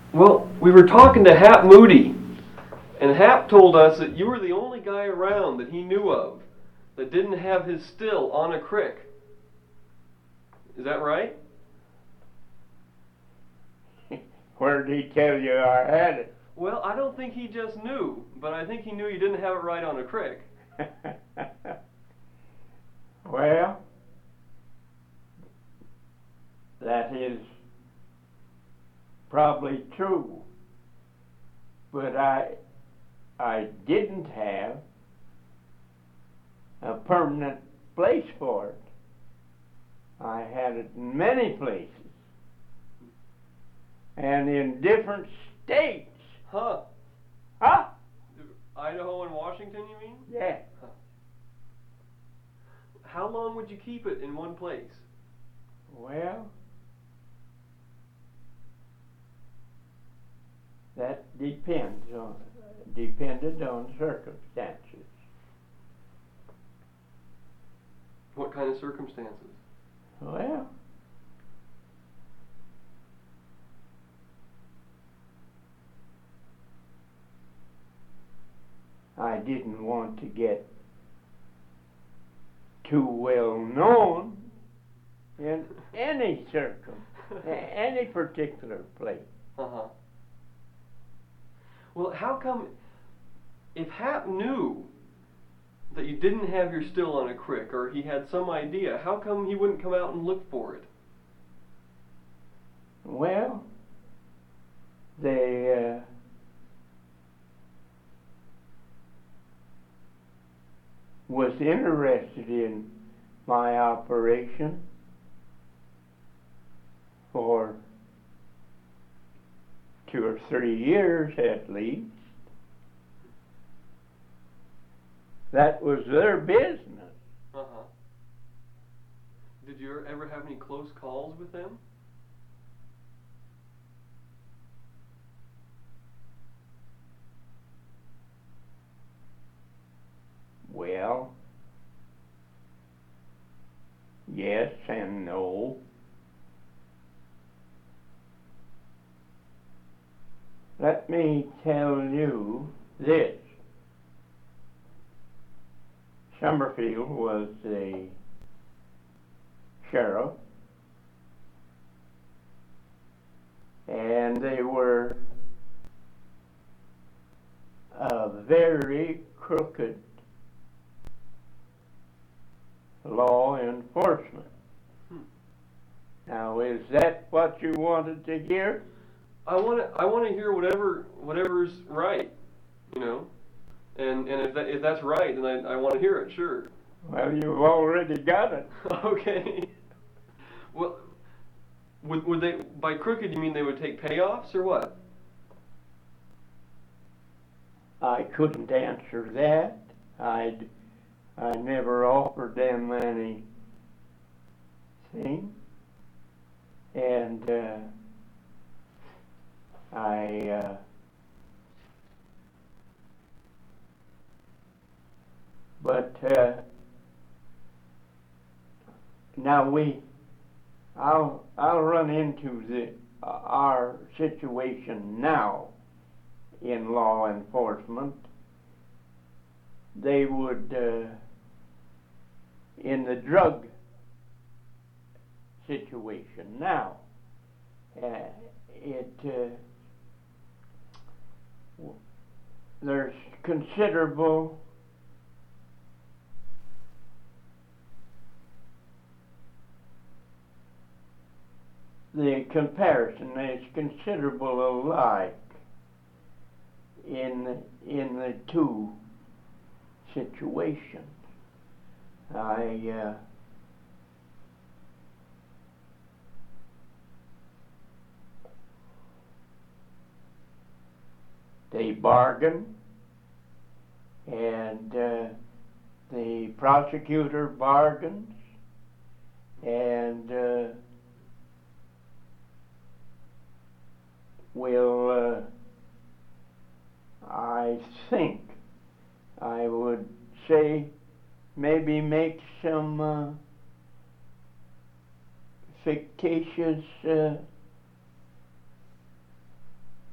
Well, we were talking to Hap Moody, and Hap told us that you were the only guy around that he knew of that didn't have his still on a crick. Is that right? Where did he tell you I had it? Well, I don't think he just knew, but I think he knew you didn't have it right on a crick. Well, that is probably true, but I didn't have a permanent place for it. I had it in many places and in different states. Huh? Huh? Idaho and Washington, you mean? Yeah. Huh. How long would you keep it in one place? Well, that depended on circumstances. What kind of circumstances? Well, I didn't want to get too well known in any any particular place. Uh-huh. Well, how come, if Hap knew that you didn't have your still on a crick, or he had some idea, how come he wouldn't come out and look for it? Well, they was interested in my operation for 2 or 3 years at least. That was their business. Uh-huh. Did you ever have any close calls with them? Well, yes and no. Let me tell you this. Summerfield was the sheriff, and they were a very crooked law enforcement. Now, is that what you wanted to hear? I want to hear whatever's right, you know. And if that's right, then I want to hear it, sure. Well, you've already got it. Okay. Well, would they, by crooked you mean they would take payoffs or what? I couldn't answer that. I never offered them anything, and but now I'll run into our situation now in law enforcement. They would in the drug situation now, there's considerable the comparison is considerable alike in the two situations. They bargain, and the prosecutor bargains, and will, I think, I would say, maybe make some fictitious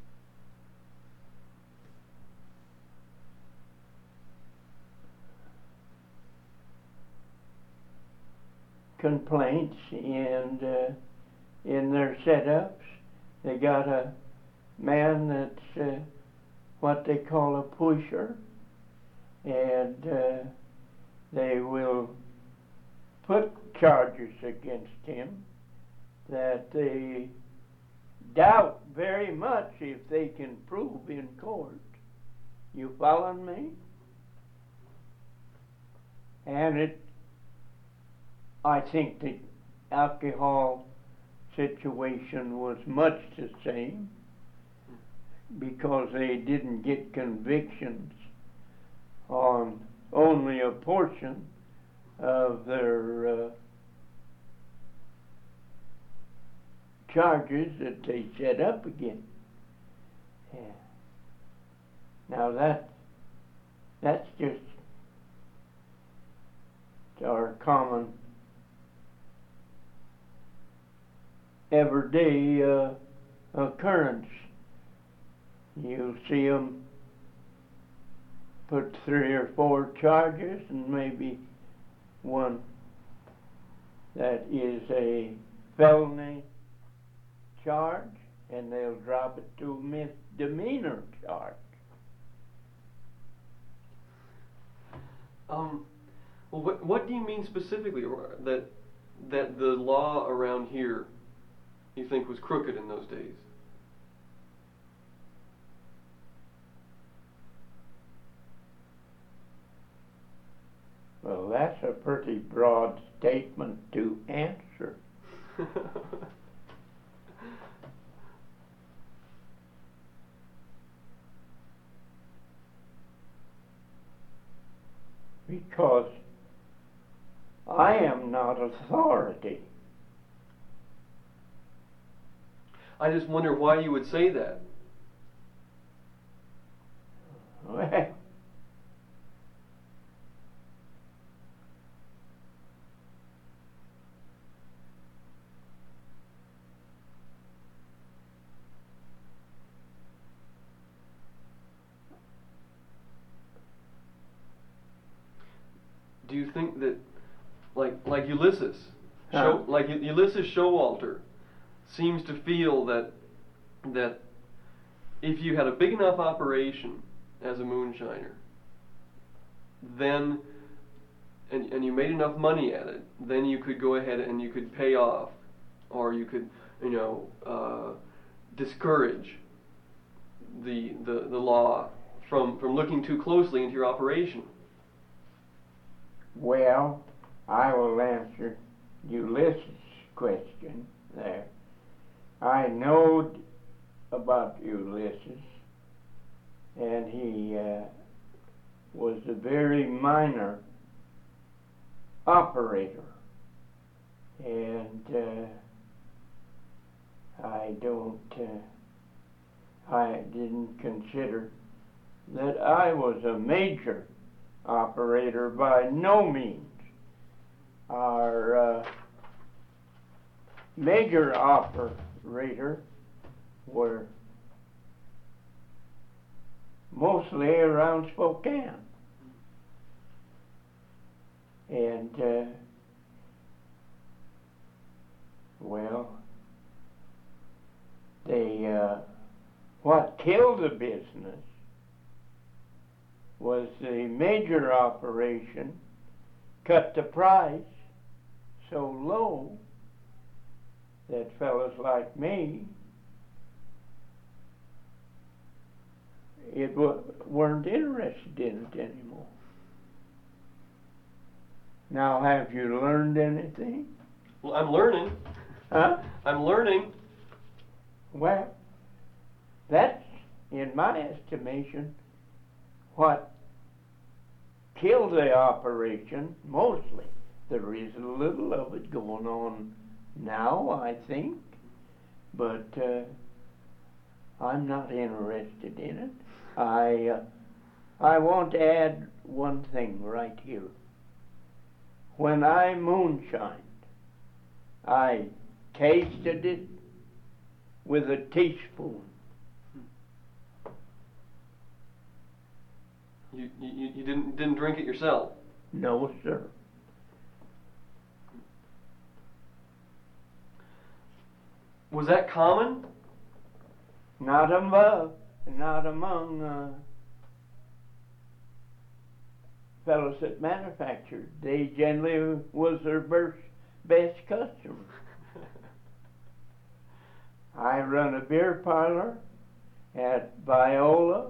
complaints and in their setups. They got a man that's what they call a pusher, and they will put charges against him that they doubt very much if they can prove in court. You following me? And I think the alcohol situation was much the same, because they didn't get convictions on only a portion of their charges that they set up again. Yeah. Now that's just our common everyday occurrence. You'll see them put 3 or 4 charges, and maybe one that is a felony charge, and they'll drop it to a misdemeanor charge. Well, what do you mean specifically that the law around here you think was crooked in those days? Well, that's a pretty broad statement to answer. Because I am not authority. I just wonder why you would say that. Well, Do you think that, like Ulysses, Huh? Ulysses Showalter, seems to feel that if you had a big enough operation as a moonshiner, then and you made enough money at it, then you could go ahead and you could pay off, or you could discourage the law from looking too closely into your operation. well, I will answer Ulysses' question there. I know about Ulysses, and he was a very minor operator, and I didn't consider that I was a major operator by no means. Our major operator were mostly around Spokane. And, well, what killed the business was the major operation cut the price so low that fellows like me weren't interested in it anymore. Now, have you learned anything? Well, I'm learning. Huh? I'm learning. Well, that's, in my estimation, what killed the operation mostly. There is a little of it going on now, I think, but I'm not interested in it. I want to add one thing right here. When I moonshined, I tasted it with a teaspoon. You didn't drink it yourself? No, sir. Was that common? Not among fellows that manufactured. They generally was their best customer. I run a beer parlor at Viola,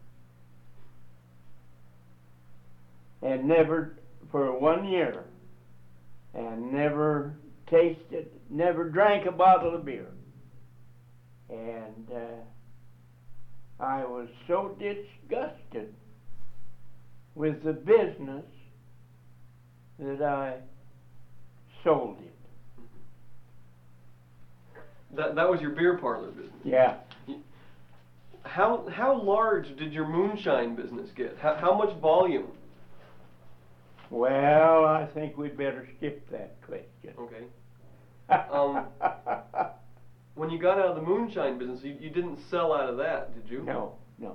and never, for 1 year, and never drank a bottle of beer. And I was so disgusted with the business that I sold it. That was your beer parlor business? Yeah. How large did your moonshine business get? How much volume? Well, I think we'd better skip that question. Okay. When you got out of the moonshine business, you didn't sell out of that, did you? No.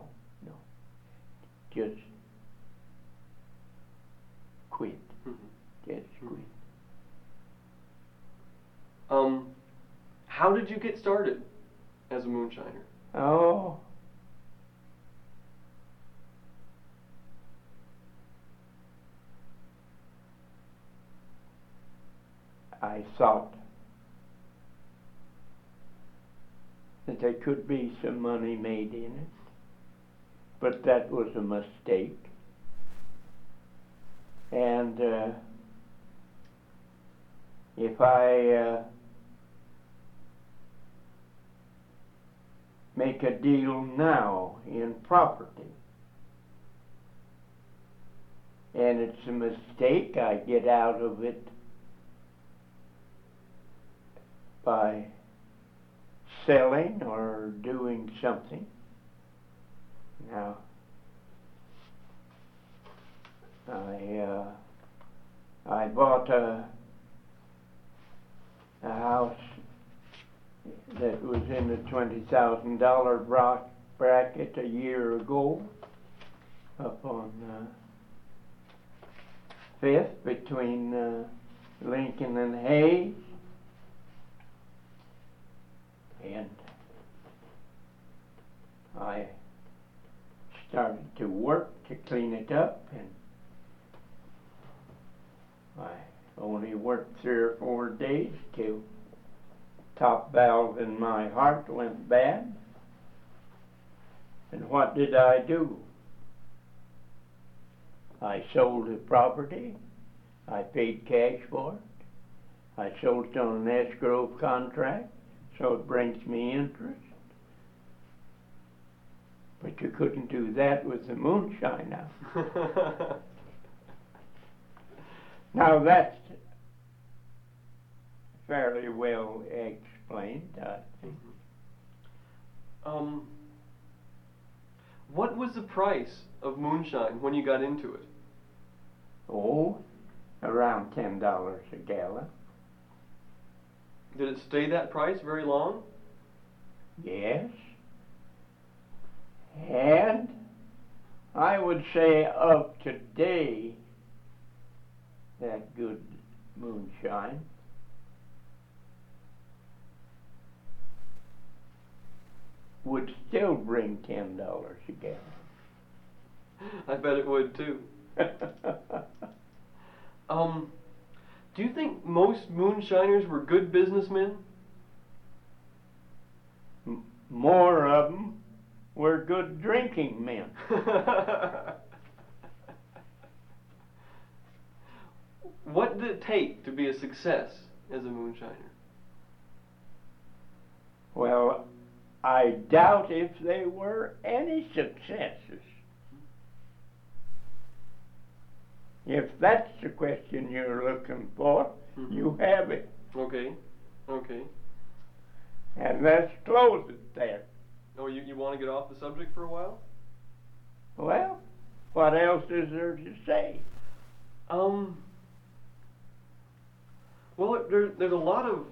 Just quit. Just quit. How did you get started as a moonshiner? Oh. I thought that there could be some money made in it, but that was a mistake. And if I make a deal now in property, and it's a mistake, I get out of it by selling or doing something. Now, I bought a house that was in the $20,000 bracket a year ago up on 5th between Lincoln and Hayes. And I started to work to clean it up, and I only worked 3 or 4 days till top valve in my heart went bad. And what did I do? I sold the property. I paid cash for it. I sold it on an escrow contract, so it brings me interest. But you couldn't do that with the moonshine now. Now that's fairly well explained, I think. What was the price of moonshine when you got into it? Oh, around $10 a gallon. Did it stay that price very long? Yes. And I would say of today, that good moonshine would still bring $10 a gallon. I bet it would too. Do you think most moonshiners were good businessmen? More of them were good drinking men. What did it take to be a success as a moonshiner? Well, I doubt if there were any successes. If that's the question you're looking for, you have it. Okay. And let's close it there. Oh, you want to get off the subject for a while? Well, what else is there to say? Well, there's a lot of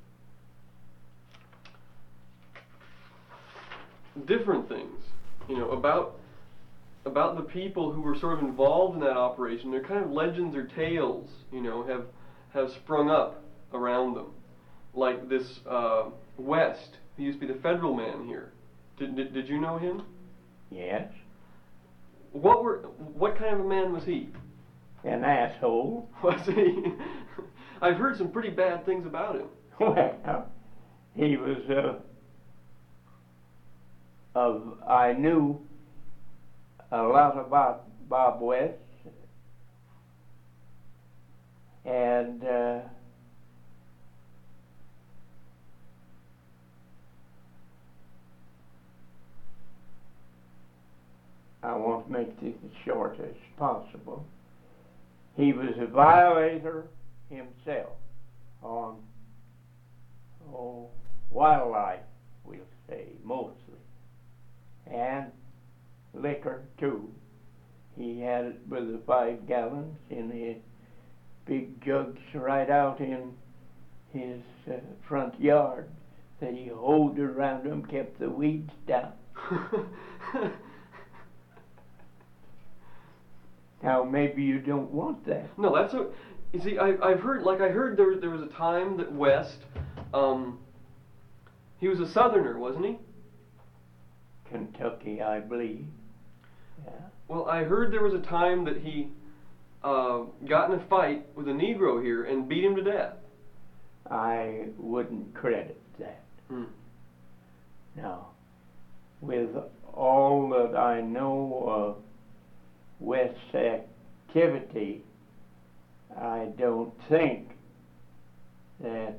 different things, about the people who were sort of involved in that operation. They're kind of legends or tales, have sprung up around them. like this West, who used to be the federal man here. Did you know him? Yes. What kind of a man was he? An asshole. Was he? I've heard some pretty bad things about him. Well, he was I knew a lot about Bob West, and I want to make this as short as possible. He was a violator himself on wildlife, we'll say, mostly, and liquor too. He had it with the 5 gallons in his big jugs right out in his front yard that he hoed around them, kept the weeds down. Now maybe you don't want that. No, that's a. You see, I've heard there was a time that West, he was a Southerner, wasn't he? Kentucky, I believe. Yeah. Well, I heard there was a time that he got in a fight with a Negro here and beat him to death. I wouldn't credit that. No. With all that I know of West's activity, I don't think that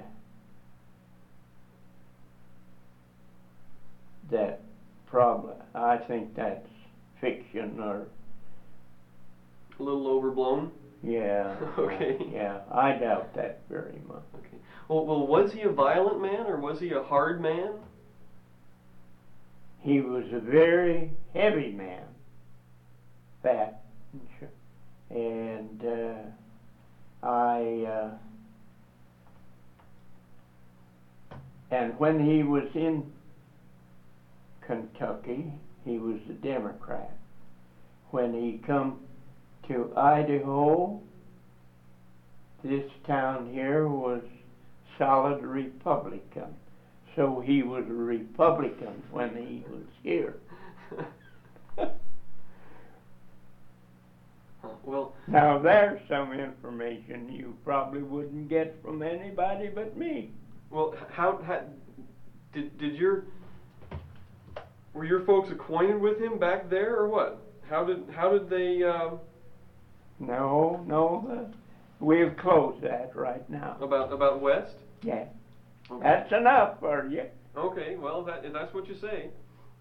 that problem. I think that's fiction or a little overblown. Yeah. Okay. Yeah, I doubt that very much. Okay. Well, was he a violent man or was he a hard man? He was a very heavy man, fat, and and when he was in Kentucky, he was a Democrat. When he come to Idaho, this town here was solid Republican. So he was a Republican when he was here. Well, now there's some information you probably wouldn't get from anybody but me. Well, how were your folks acquainted with him back there, or what? How did they? No, we'll close that right now. About West? Yeah. Okay. That's enough for you. Okay, well, that's what you say.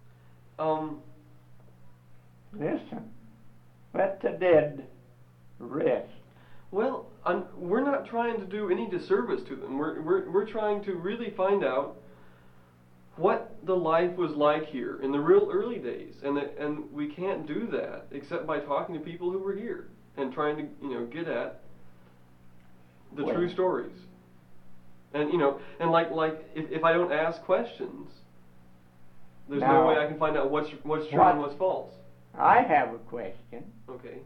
Listen, let the dead rest. Well, we're not trying to do any disservice to them. We're trying to really find out what the life was like here in the real early days, and we can't do that except by talking to people who were here and trying to get at the true stories. And like if I don't ask questions, there's no way I can find out what's true and what's false. I have a question. Okay.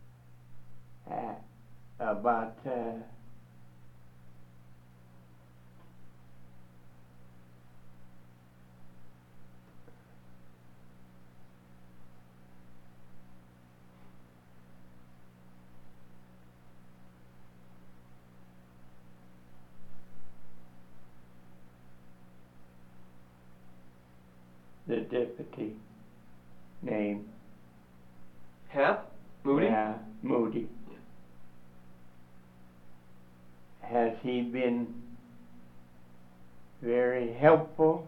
About the deputy name. Hap? Moody? Yeah, Moody. Has he been very helpful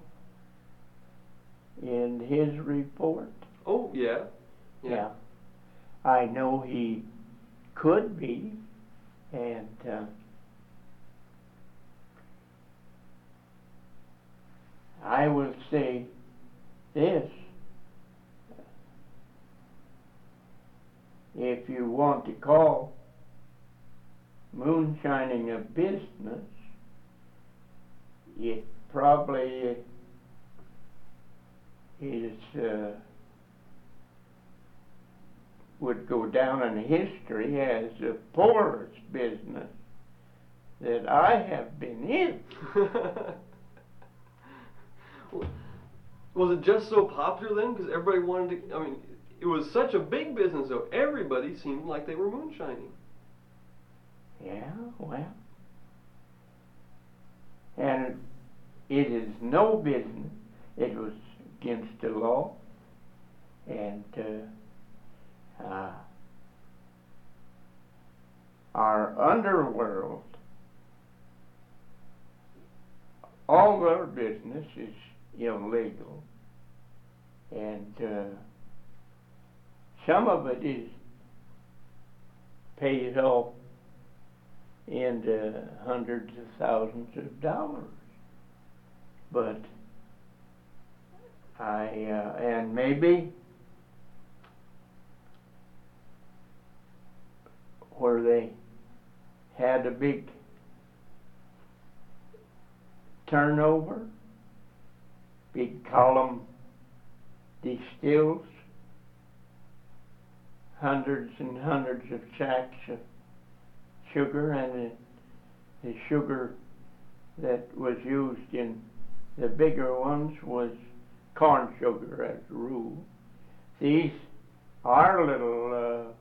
in his report? Oh, yeah. Yeah. I know he could be, and I will say this. If you want to call moonshining a business, it probably is would go down in history as the poorest business that I have been in. Was it just so popular then? Because everybody wanted to. I mean, it was such a big business, though. Everybody seemed like they were moonshining. Yeah, well. And it is no business. It was against the law. And our underworld, all their business is illegal. And some of it is paid off into hundreds of thousands of dollars. But and maybe where they had a big turnover, big column distills, hundreds and hundreds of sacks of sugar, and the sugar that was used in the bigger ones was corn sugar as a rule. These, our little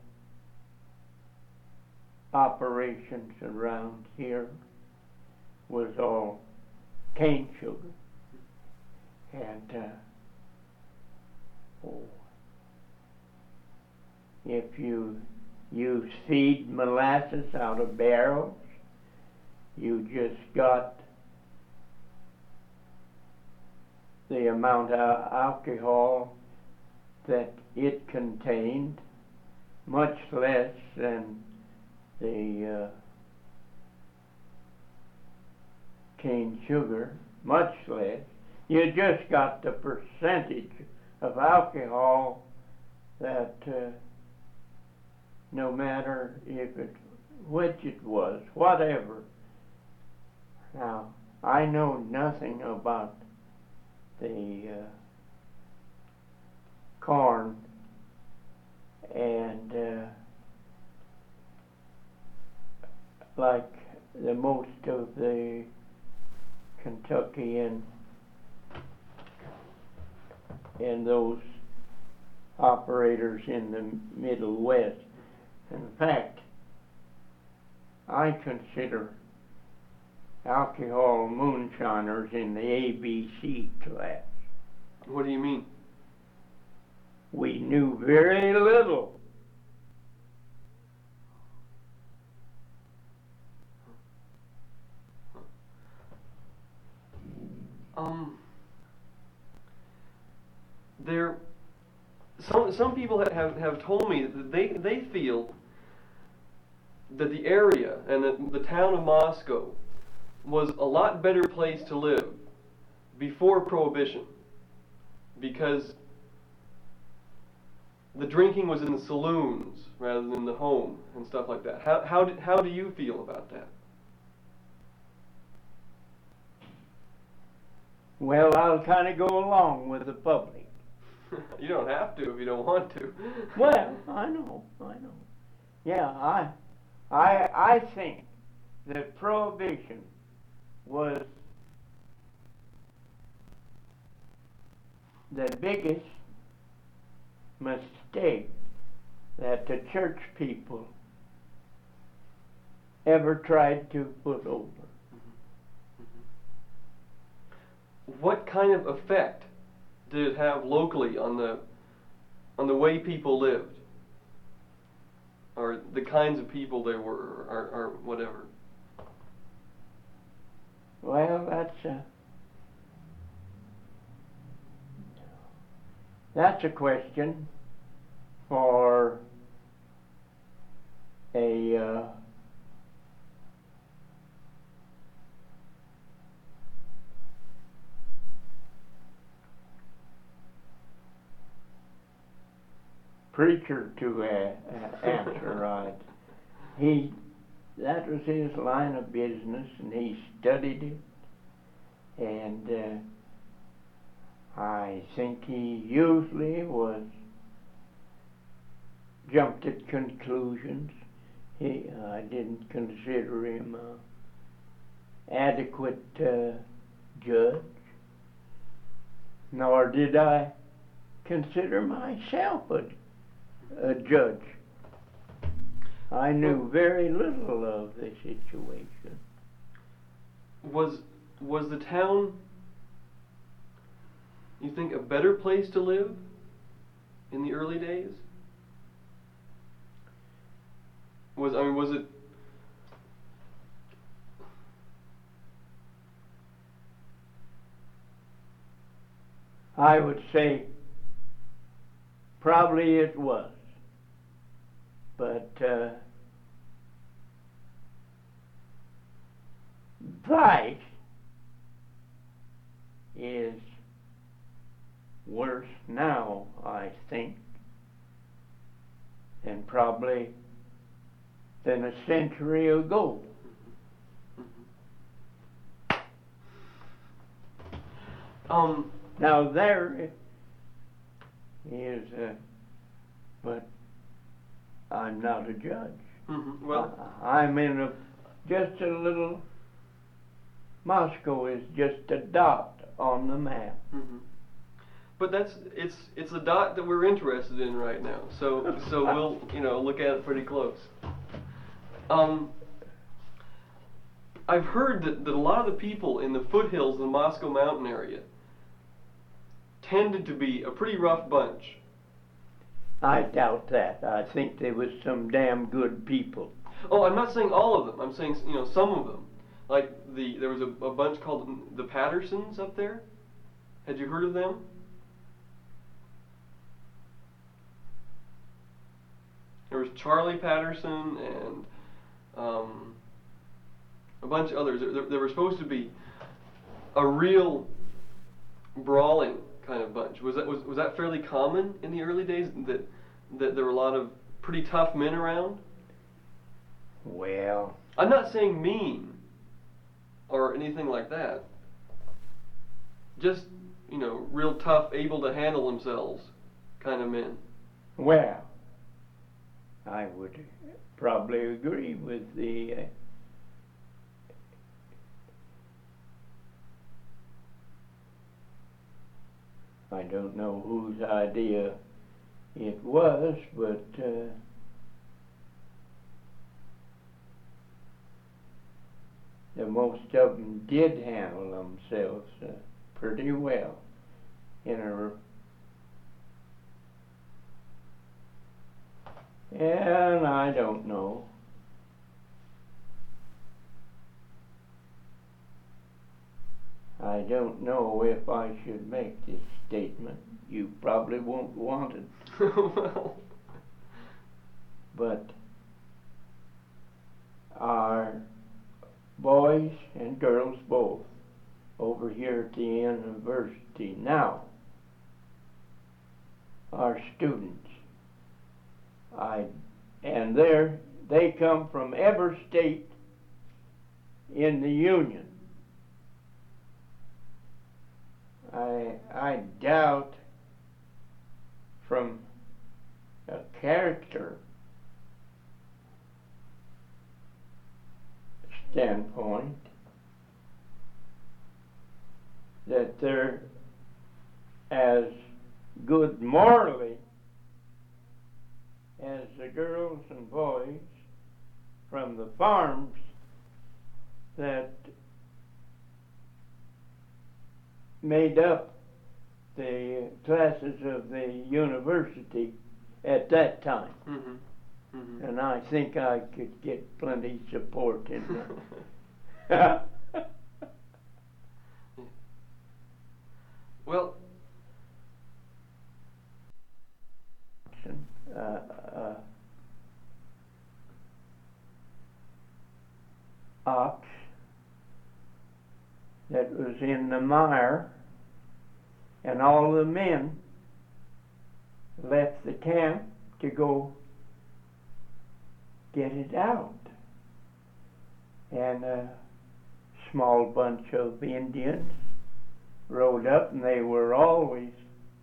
operations around here was all cane sugar. And if you use feed molasses out of barrels, you just got the amount of alcohol that it contained, much less than the cane sugar, much less. You just got the percentage of alcohol that no matter which it was, whatever. Now, I know nothing about the corn, and like the most of the Kentucky and those operators in the Middle West. In fact, I consider alcohol moonshiners in the ABC class. What do you mean? We knew very little. Some people have told me that they feel that the area and the town of Moscow was a lot better place to live before Prohibition, because the drinking was in the saloons rather than the home and stuff like that. How do you feel about that? Well, I'll kind of go along with the public. You don't have to if you don't want to. Well, I know. Yeah, I think that Prohibition was the biggest mistake that the church people ever tried to put over. What kind of effect did it have locally on the way people lived, or the kinds of people they were, or whatever? Well, that's a question for a preacher to answer, right? That was his line of business, and he studied it, and I think he usually jumped at conclusions. I didn't consider him adequate judge, nor did I consider myself a judge. I knew very little of the situation. Was the town, you think, a better place to live in the early days? Was it? I would say probably it was, but vice is worse now, I think, than probably than a century ago. Now there is, but I'm not a judge. Well, I'm in just a little. Moscow is just a dot on the map. but it's a dot that we're interested in right now. So we'll look at it pretty close. I've heard that a lot of the people in the foothills of the Moscow mountain area tended to be a pretty rough bunch. I doubt that. I think they was some damn good people. Oh, I'm not saying all of them. I'm saying some of them. Like there was a bunch called the Pattersons up there. Had you heard of them? There was Charlie Patterson and a bunch of others. There were supposed to be a real brawling kind of bunch. Was that fairly common in the early days, that there were a lot of pretty tough men around? Well, I'm not saying mean or anything like that. Just, real tough, able to handle themselves kind of men. well, I would probably agree with the I don't know whose idea it was, but the most of them did handle themselves pretty well and I don't know. I don't know if I should make this statement. You probably won't want it. Well, But our boys and girls both over here at the university now are students. And they come from every state in the Union. I doubt from a character standpoint that they're as good morally as the girls and boys from the farms that made up the classes of the university at that time. And I think I could get plenty support in that. well, Ox that was in the mire, and all the men left the camp to go get it out. And a small bunch of Indians rode up, and they were always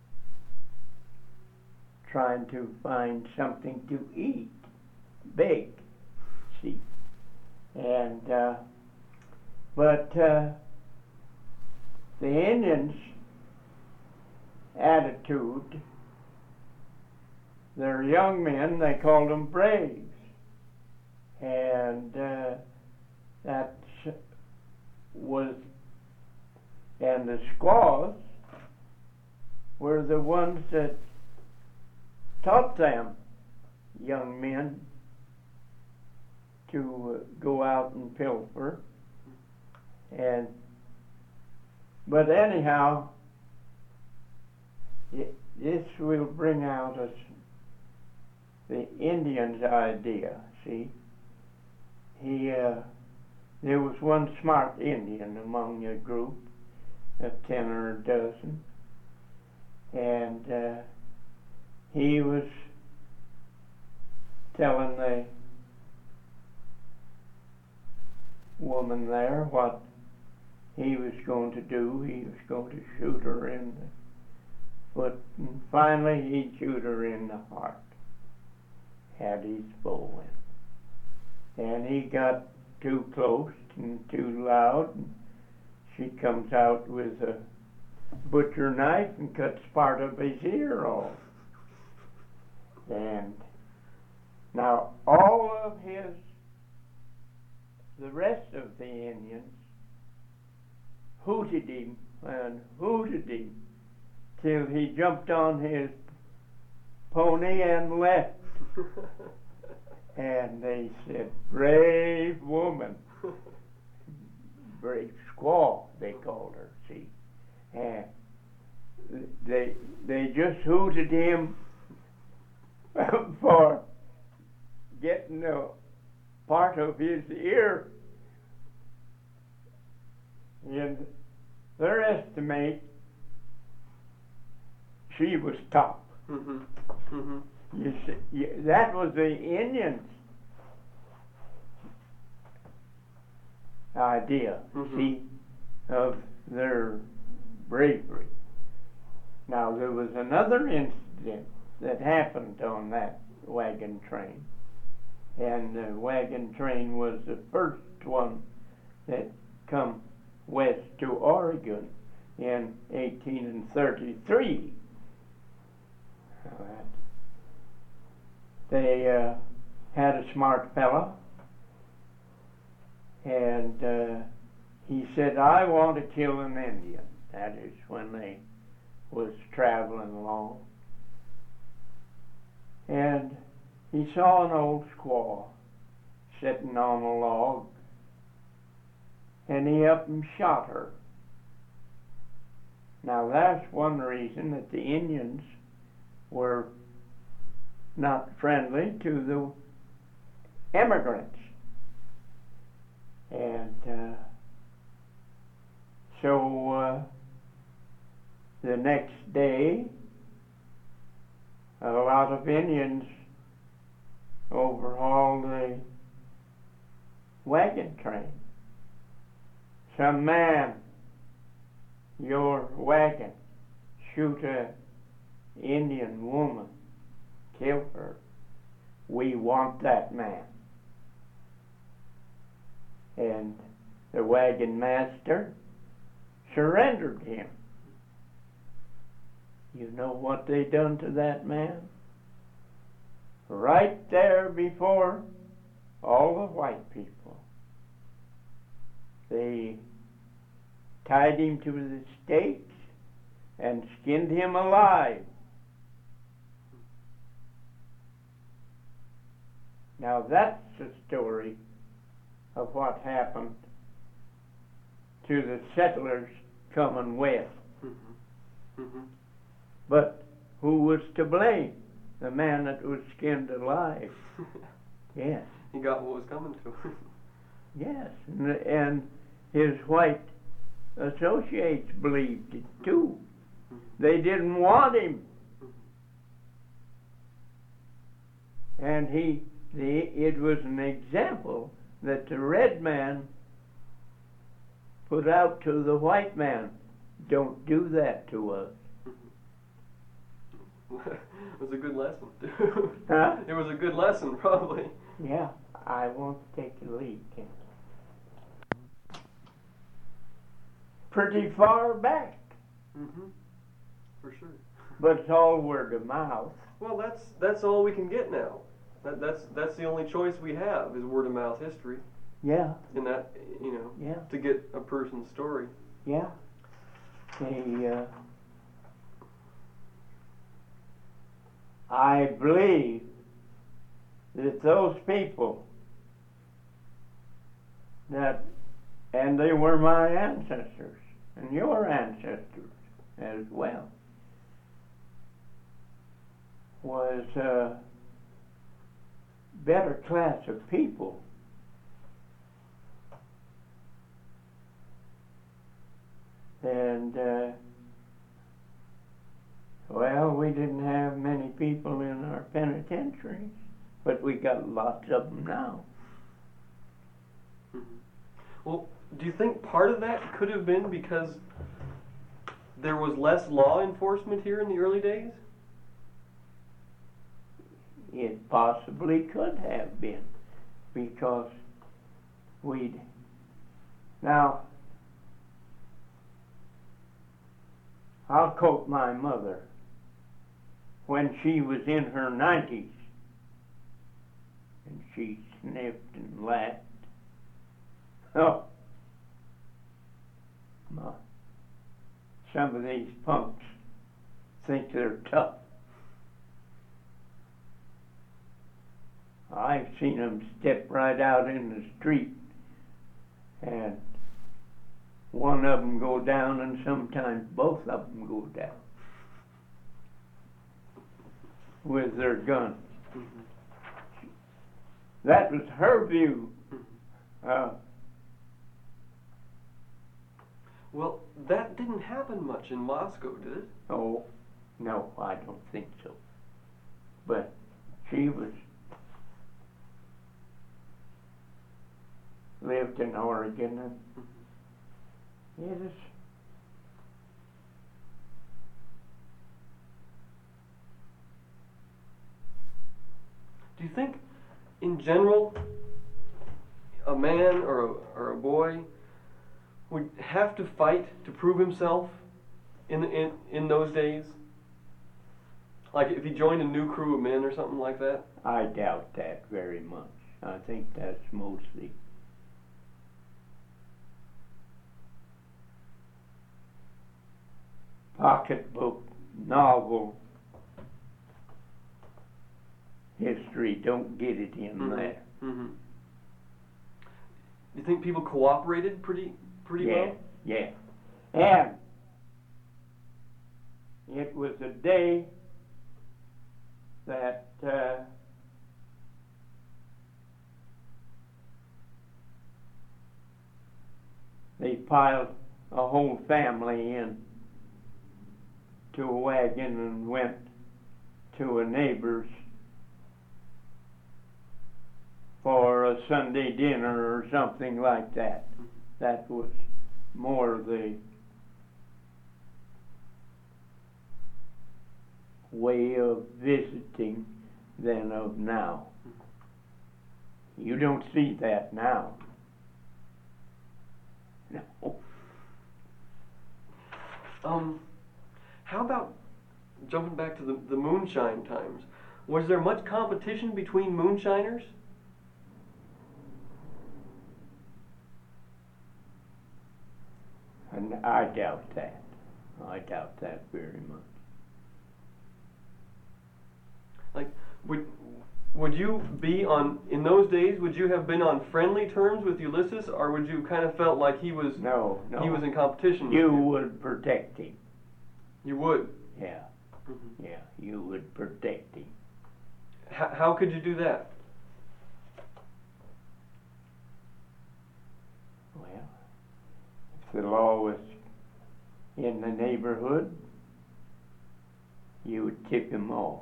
trying to find something to eat, big, see. And But the Indians' attitude, they're young men, they called them braves. And that was, and the squaws were the ones that taught them young men to go out and pilfer. And but anyhow, this will bring out us the Indian's idea. See, there was one smart Indian among a group of 10 or a dozen, and he was telling the woman there what he was going to do. He was going to shoot her in the foot, and finally he'd shoot her in the heart. Had his bow in. And he got too close and too loud, and she comes out with a butcher knife and cuts part of his ear off. And now all of the rest of the Indians hooted him and hooted him till he jumped on his pony and left. And they said, "Brave woman." Brave squaw, they called her, see. And they just hooted him for getting a part of his ear. In their estimate, she was top. Mm-hmm. Mm-hmm. You see, that was the Indians' idea, see, of their bravery. Now, there was another incident that happened on that wagon train, and the wagon train was the first one that come west to Oregon in 1833. They had a smart fella, and he said, "I want to kill an Indian." That is when they was traveling along. And he saw an old squaw sitting on a log, and he up and shot her. Now that's one reason that the Indians were not friendly to the immigrants. And so the next day, a lot of Indians overhauled the wagon train. "Some man, your wagon, shoot a Indian woman, kill her. We want that man." And the wagon master surrendered him. You know what they done to that man? Right there before all the white people. They tied him to the stakes and skinned him alive. Now that's the story of what happened to the settlers coming west. Mm-hmm. Mm-hmm. But who was to blame? The man that was skinned alive. Yes. He got what was coming to him. Yes, and his white associates believed it too. Mm-hmm. They didn't want him. Mm-hmm. And it was an example that the red man put out to the white man. Don't do that to us. It was a good lesson, too. Huh? It was a good lesson, probably. Yeah, I won't take the lead, Ken. pretty far back, For sure. but it's all word of mouth. Well, that's all we can get now. That's the only choice we have is word of mouth history. Yeah, In that, yeah, to get a person's story. yeah. They, I believe that those people that, and they were my ancestors, and your ancestors as well, was a better class of people. And, well, we didn't have many people in our penitentiaries, but we got lots of them now. Well, do you think part of that could have been because there was less law enforcement here in the early days? It possibly could have been, because we'd, now, I'll quote my mother when she was in her 90s, and she sniffed and laughed. Oh, some of these punks think they're tough. I've seen them step right out in the street, and one of them go down, and sometimes both of them go down with their guns. That was her view. Well, that didn't happen much in Moscow, did it? Oh, no, I don't think so. But she lived in Oregon, and yes. Do you think, in general, a man or a boy would have to fight to prove himself in those days? Like if he joined a new crew of men or something like that? I doubt that very much. I think that's mostly pocketbook novel history. Don't get it in there. Do you think people cooperated pretty well? Yeah. And it was a day that they piled a whole family in to a wagon and went to a neighbor's for a Sunday dinner or something like that. That was more the way of visiting than of now. You don't see that now. No. How about jumping back to the moonshine times? Was there much competition between moonshiners? And I doubt that. I doubt that very much. Like, would you be in those days, would you have been on friendly terms with Ulysses, or would you kind of felt like he was No. he was in competition with You would protect him. You would? Yeah. Yeah, you would protect him. How could you do that? Well, if the law was in the neighborhood, you would tip him off.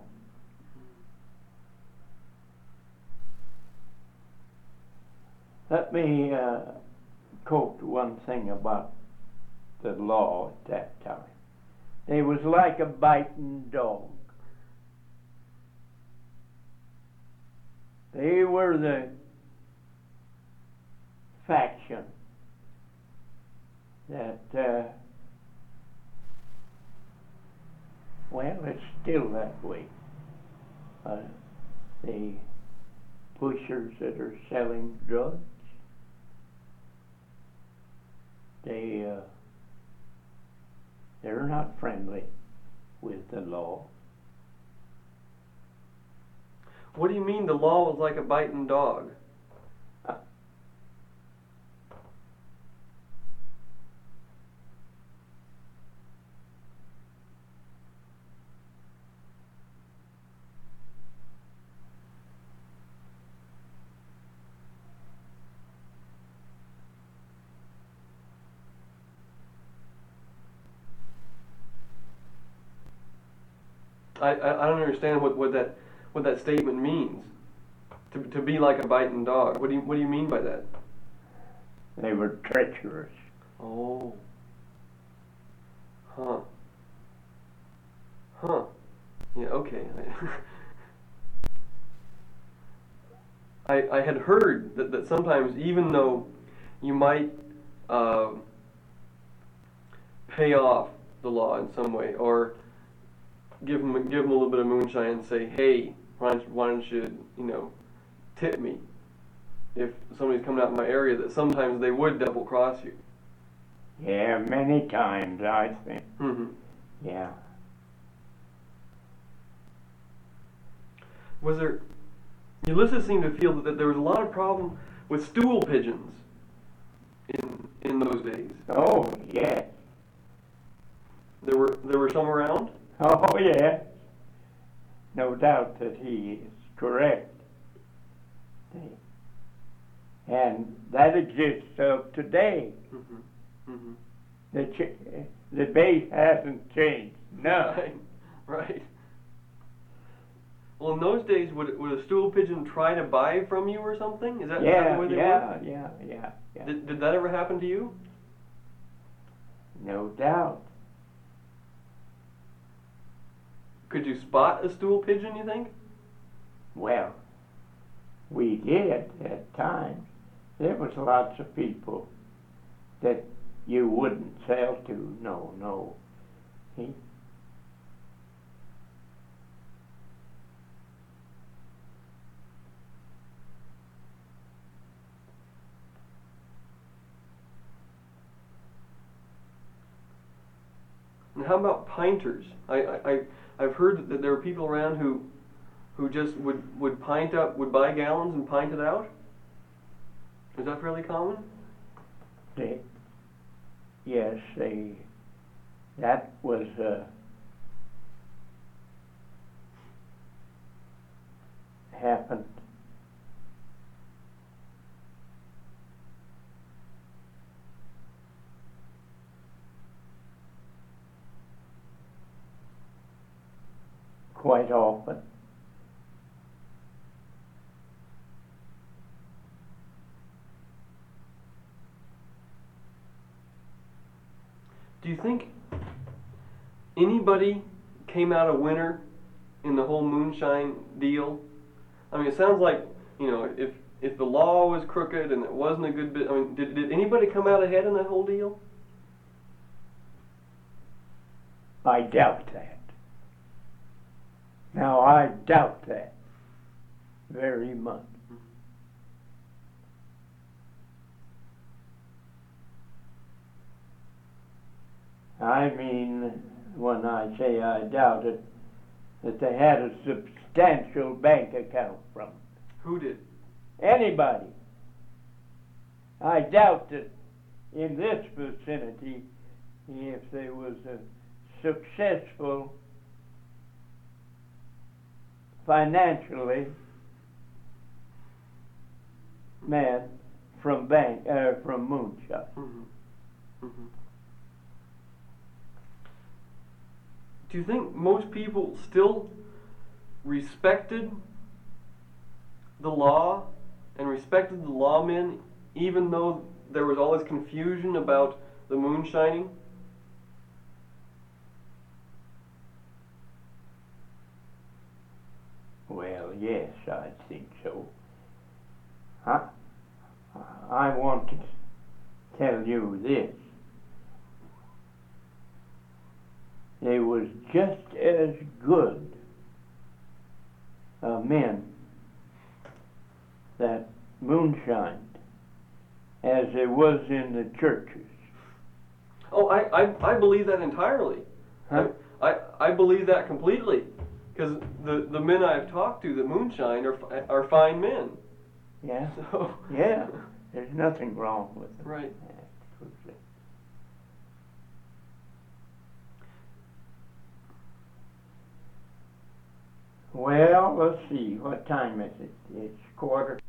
Let me quote one thing about the law at that time. They was like a biting dog. They were the faction that, well, it's still that way. The pushers that are selling drugs, they're not friendly with the law. What do you mean the law was like a biting dog? I don't understand what that statement means. To be like a biting dog. What do you mean by that? They were treacherous. Oh. Huh. Huh. Yeah, okay. I had heard that sometimes, even though you might pay off the law in some way, or give them a little bit of moonshine and say, hey, why don't you, tip me if somebody's coming out in my area, that sometimes they would double cross you. Yeah, many times, I think. Mm-hmm. Yeah. Was there... Ulysses seemed to feel that there was a lot of problem with stool pigeons in those days. Oh, yeah. There were some around? Oh, yeah. No doubt that he is correct. And that exists of today. Mm-hmm. Mm-hmm. The base hasn't changed. No. Right. Well, in those days, would a stool pigeon try to buy from you or something? Is that the way they work? Yeah. Did that ever happen to you? No doubt. Could you spot a stool pigeon, you think? Well, we did at times. There was lots of people that you wouldn't sell to. No. And how about pinters? I've heard that there are people around who just would buy gallons and pint it out. Is that fairly common? Yes, that was happened. Quite often. Do you think anybody came out a winner in the whole moonshine deal? I mean, it sounds like, if the law was crooked and it wasn't a good bit, I mean, did anybody come out ahead in that whole deal? I doubt that. Now, I doubt that very much. I mean, when I say I doubt it, that they had a substantial bank account from it. Who did? Anybody. I doubt that in this vicinity, if there was a successful financially man from moonshine. Mm-hmm. Mm-hmm. Do you think most people still respected the law and respected the lawmen, even though there was all this confusion about the moonshining? Well, yes, I think so. I want to tell you this, they was just as good men that moonshined as there was in the churches. Oh, I believe that entirely. Huh? I believe that completely. Because the men I've talked to that moonshine are fine men. Yeah. So. Yeah. There's nothing wrong with them. Right. Absolutely. Well, let's see. What time is it? It's quarter